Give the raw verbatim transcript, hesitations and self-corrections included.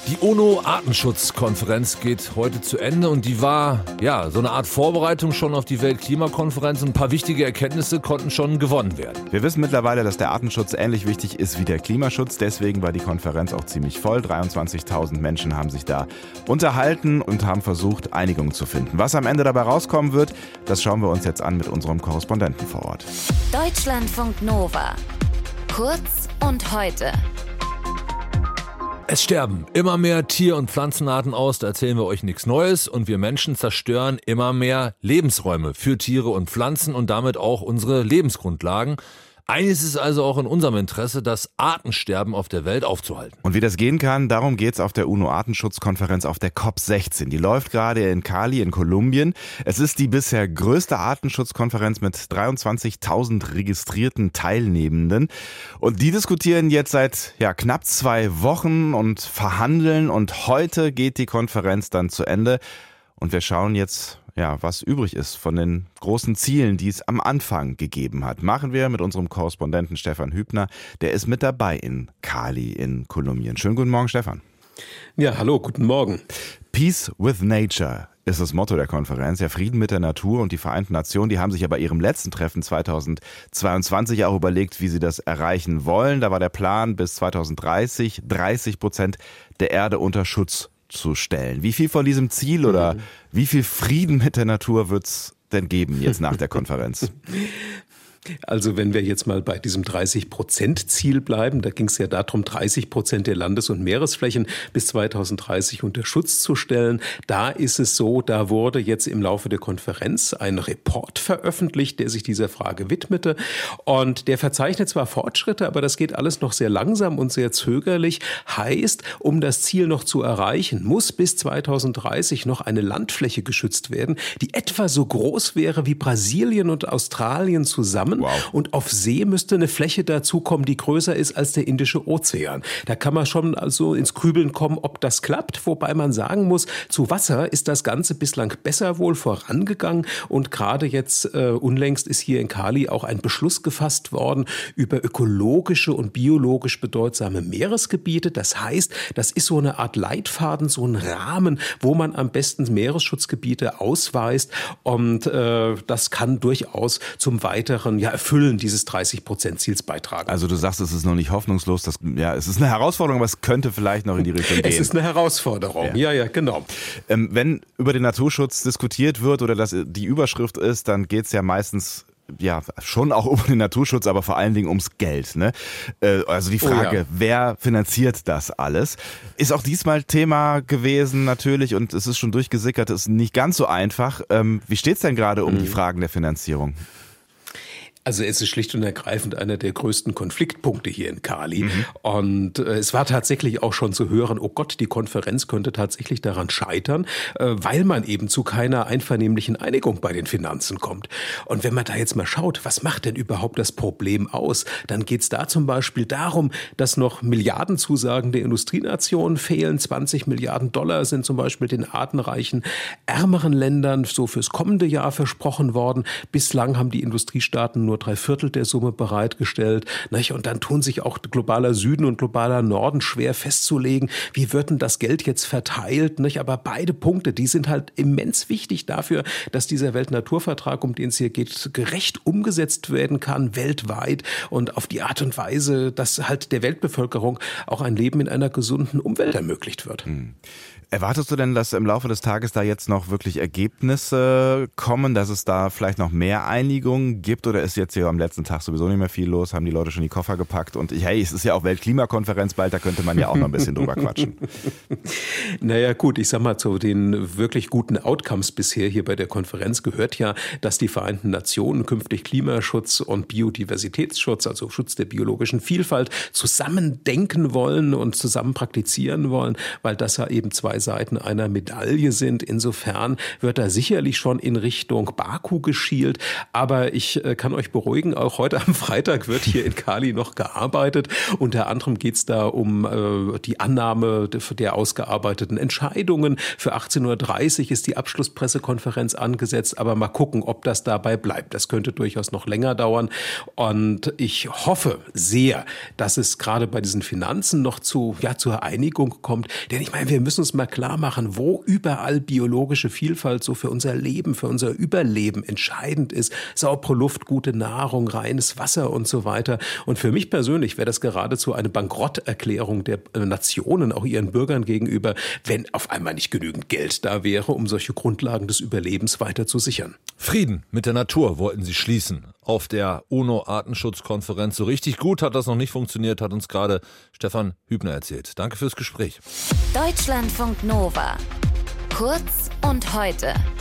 Die UNO-Artenschutzkonferenz geht heute zu Ende und die war ja so eine Art Vorbereitung schon auf die Weltklimakonferenz. Ein paar wichtige Erkenntnisse konnten schon gewonnen werden. Wir wissen mittlerweile, dass der Artenschutz ähnlich wichtig ist wie der Klimaschutz. Deswegen war die Konferenz auch ziemlich voll. dreiundzwanzigtausend Menschen haben sich da unterhalten und haben versucht, Einigung zu finden. Was am Ende dabei rauskommen wird, das schauen wir uns jetzt an mit unserem Korrespondenten vor Ort. Deutschlandfunk Nova. Kurz und heute. Es sterben immer mehr Tier- und Pflanzenarten aus, da erzählen wir euch nichts Neues. Und wir Menschen zerstören immer mehr Lebensräume für Tiere und Pflanzen und damit auch unsere Lebensgrundlagen. Eines ist also auch in unserem Interesse, das Artensterben auf der Welt aufzuhalten. Und wie das gehen kann, darum geht's auf der UNO-Artenschutzkonferenz auf der COP sechzehn. Die läuft gerade in Cali in Kolumbien. Es ist die bisher größte Artenschutzkonferenz mit dreiundzwanzigtausend registrierten Teilnehmenden. Und die diskutieren jetzt seit ja, knapp zwei Wochen und verhandeln. Und heute geht die Konferenz dann zu Ende. Und wir schauen jetzt, ja, was übrig ist von den großen Zielen, die es am Anfang gegeben hat. Machen wir mit unserem Korrespondenten Stefan Hübner. Der ist mit dabei in Cali in Kolumbien. Schönen guten Morgen, Stefan. Ja, hallo, guten Morgen. Peace with Nature ist das Motto der Konferenz. Ja, Frieden mit der Natur, und die Vereinten Nationen, die haben sich ja bei ihrem letzten Treffen zweitausendzweiundzwanzig auch überlegt, wie sie das erreichen wollen. Da war der Plan, bis zweitausenddreißig dreißig Prozent der Erde unter Schutz zu stellen. Wie viel von diesem Ziel oder mhm. wie viel Frieden mit der Natur wird es denn geben jetzt nach der Konferenz? Also wenn wir jetzt mal bei diesem dreißig-Prozent-Ziel bleiben, da ging es ja darum, dreißig Prozent der Landes- und Meeresflächen bis zweitausenddreißig unter Schutz zu stellen. Da ist es so, da wurde jetzt im Laufe der Konferenz ein Report veröffentlicht, der sich dieser Frage widmete. Und der verzeichnet zwar Fortschritte, aber das geht alles noch sehr langsam und sehr zögerlich. Heißt, um das Ziel noch zu erreichen, muss bis zweitausenddreißig noch eine Landfläche geschützt werden, die etwa so groß wäre wie Brasilien und Australien zusammen. Wow. Und auf See müsste eine Fläche dazukommen, die größer ist als der Indische Ozean. Da kann man schon also ins Grübeln kommen, ob das klappt. Wobei man sagen muss, zu Wasser ist das Ganze bislang besser wohl vorangegangen. Und gerade jetzt äh, unlängst ist hier in Cali auch ein Beschluss gefasst worden über ökologische und biologisch bedeutsame Meeresgebiete. Das heißt, das ist so eine Art Leitfaden, so ein Rahmen, wo man am besten Meeresschutzgebiete ausweist. Und äh, das kann durchaus zum weiteren ja, Erfüllen dieses dreißig-Prozent-Ziels beitragen. Also du sagst, es ist noch nicht hoffnungslos. Das, ja, es ist eine Herausforderung, aber es könnte vielleicht noch in die Richtung gehen. Es ist eine Herausforderung, ja, ja, ja genau. Ähm, wenn über den Naturschutz diskutiert wird oder das die Überschrift ist, dann geht es ja meistens ja schon auch um den Naturschutz, aber vor allen Dingen ums Geld. Ne? Äh, also die Frage, oh ja. Wer finanziert das alles? Ist auch diesmal Thema gewesen natürlich, und es ist schon durchgesickert, ist nicht ganz so einfach. Ähm, wie steht es denn gerade um mhm. die Fragen der Finanzierung? Also es ist schlicht und ergreifend einer der größten Konfliktpunkte hier in Cali. Mhm. Und äh, es war tatsächlich auch schon zu hören, oh Gott, die Konferenz könnte tatsächlich daran scheitern, äh, weil man eben zu keiner einvernehmlichen Einigung bei den Finanzen kommt. Und wenn man da jetzt mal schaut, was macht denn überhaupt das Problem aus, dann geht es da zum Beispiel darum, dass noch Milliardenzusagen der Industrienationen fehlen. zwanzig Milliarden Dollar sind zum Beispiel den artenreichen, ärmeren Ländern so fürs kommende Jahr versprochen worden. Bislang haben die Industriestaaten nur drei Viertel der Summe bereitgestellt. Und dann tun sich auch globaler Süden und globaler Norden schwer festzulegen, wie wird denn das Geld jetzt verteilt. Aber beide Punkte, die sind halt immens wichtig dafür, dass dieser Weltnaturvertrag, um den es hier geht, gerecht umgesetzt werden kann, weltweit, und auf die Art und Weise, dass halt der Weltbevölkerung auch ein Leben in einer gesunden Umwelt ermöglicht wird. Hm. Erwartest du denn, dass im Laufe des Tages da jetzt noch wirklich Ergebnisse kommen, dass es da vielleicht noch mehr Einigung gibt, oder ist jetzt hier am letzten Tag sowieso nicht mehr viel los, haben die Leute schon die Koffer gepackt und ich, hey, es ist ja auch Weltklimakonferenz bald, da könnte man ja auch noch ein bisschen drüber quatschen. Naja gut, ich sag mal, zu den wirklich guten Outcomes bisher hier bei der Konferenz gehört ja, dass die Vereinten Nationen künftig Klimaschutz und Biodiversitätsschutz, also Schutz der biologischen Vielfalt, zusammen denken wollen und zusammen praktizieren wollen, weil das ja eben zwei Seiten einer Medaille sind. Insofern wird da sicherlich schon in Richtung Baku geschielt. Aber ich kann euch beruhigen. Auch heute am Freitag wird hier in Cali noch gearbeitet. Unter anderem geht es da um äh, die Annahme der, der ausgearbeiteten Entscheidungen. Für achtzehn Uhr dreißig ist die Abschlusspressekonferenz angesetzt. Aber mal gucken, ob das dabei bleibt. Das könnte durchaus noch länger dauern. Und ich hoffe sehr, dass es gerade bei diesen Finanzen noch zu, ja, zur Einigung kommt. Denn ich meine, wir müssen uns mal klar machen, wo überall biologische Vielfalt so für unser Leben, für unser Überleben entscheidend ist. Saubere Luft, gute Nahrung, reines Wasser und so weiter. Und für mich persönlich wäre das geradezu eine Bankrotterklärung der Nationen, auch ihren Bürgern gegenüber, wenn auf einmal nicht genügend Geld da wäre, um solche Grundlagen des Überlebens weiter zu sichern. Frieden mit der Natur wollten sie schließen auf der UNO-Artenschutzkonferenz. So richtig gut hat das noch nicht funktioniert, hat uns gerade Stefan Hübner erzählt. Danke fürs Gespräch. Deutschlandfunk Nova. Kurz und heute.